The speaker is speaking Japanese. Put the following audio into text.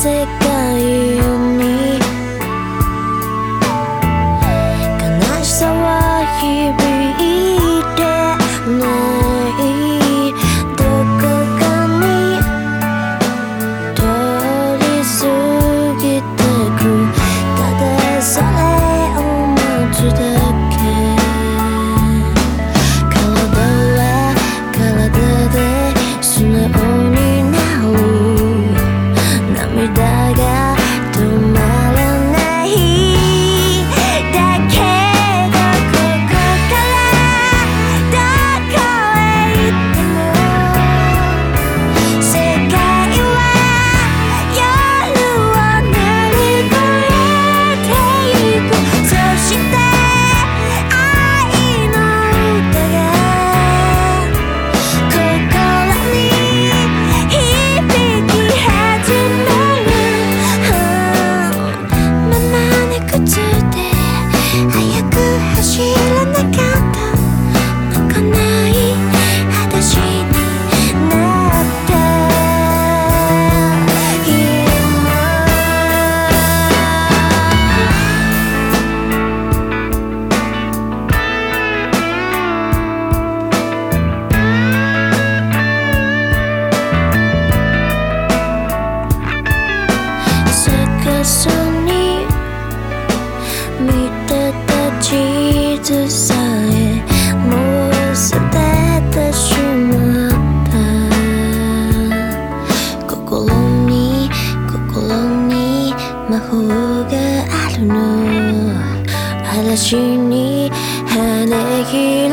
世界に悲しさは響いてないどこかに通り過ぎてくただそれを待つだけ体は体で素直になる涙が止まらないだけどここからどこへ行っても世界は夜を乗り越えてゆくそして愛の歌が心に響き始めるままね靴で速く走らなかった泣かない裸足になって逆さに見てた地図さえもう捨ててしまった心に魔法があるの嵐に羽開